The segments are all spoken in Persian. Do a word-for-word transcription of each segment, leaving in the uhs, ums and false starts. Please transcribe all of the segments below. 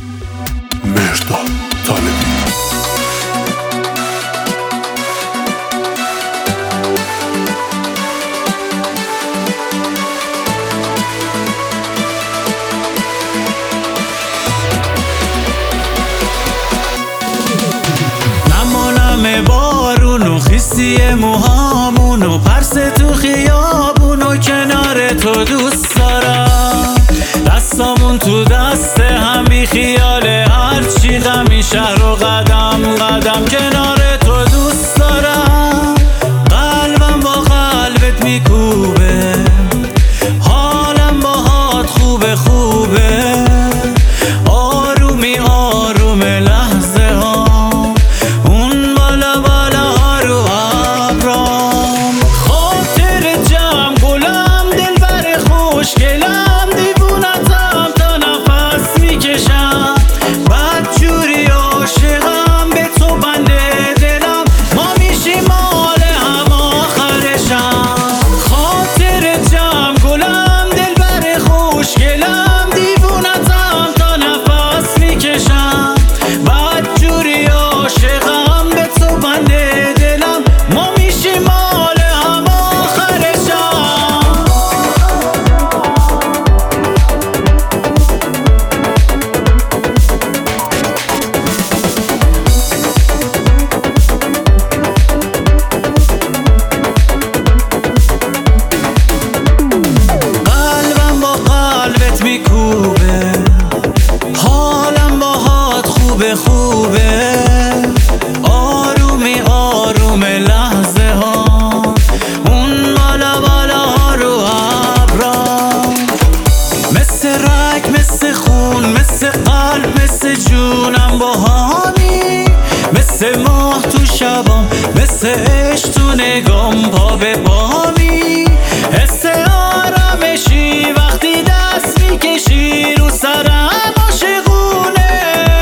مهرداد طالبی. نمانم بارون و خیسی موهامون و پرس تو خیابون و کنار تو دوست دارم. دستامون تو دست هم بی خیال هرچی غمی شهر و قدم قدم کنار تو دوست دارم. قلبم با قلبت میکوبه، حالم باهات خوبه خوبه. آرومی آروم لحظه ها اون بالا بالا ها رو ابرام. خاطر جمع گلم دلبر خوشگلم دیوونتم تا نفس میکشم. بدجوری عاشقم به تو بنده دلم، ما میشیم مال هم آخرشم. خاطر جمع گلم دلبر خوشگلم دیوونتم تا نفس میکشم. بدجوری عاشقم به تو بنده دلم، ما میشیم مال هم آخرشم. قلبم با قلبت میکوبه، حالم باهات خوبه خوبه. آرومی آروم لحظه ها اون بالا بالا ها رو ابرام. مثل رگ مثل خون مثل قلب مثل جونم باهانی. مثل ماه تو شبام مثل عشق تو نگام پا به بامی. حس آرامشی وقتی دست میکشی رو سرم عاشقونه.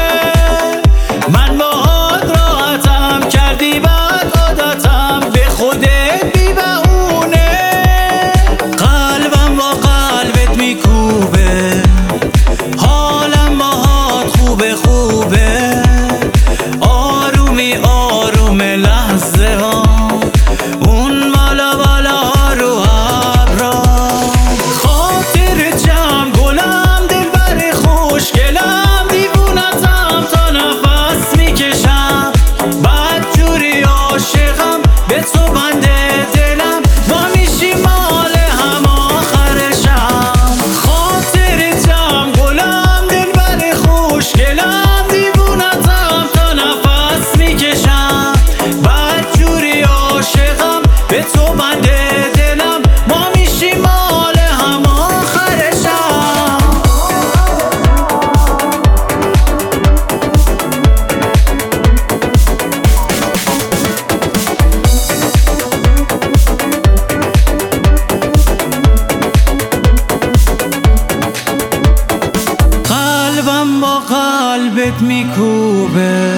من باهات راحتم کردی بعد عادتم به خودت بی بهونه. قلبم با قلبت میکوبه، حالم باهات خوبه خوبه. آرومی آروم لحظه ها اون بالا بالا ها رو ابرام. خاطر جمع گلم دلبر خوشگلم دیوونتم تا نفس میکشم. بدجوری عاشقم به تو بنده دلم، ما میشیم مال هم آخرشم. خاطر جمع گلم دلبر خوشگلم دیوونتم تا نفس میکشم. بدجوری عاشقم به تو بنده دلم، ما میشیم مال هم آخرشم. قلبم با قلبت میکوبه،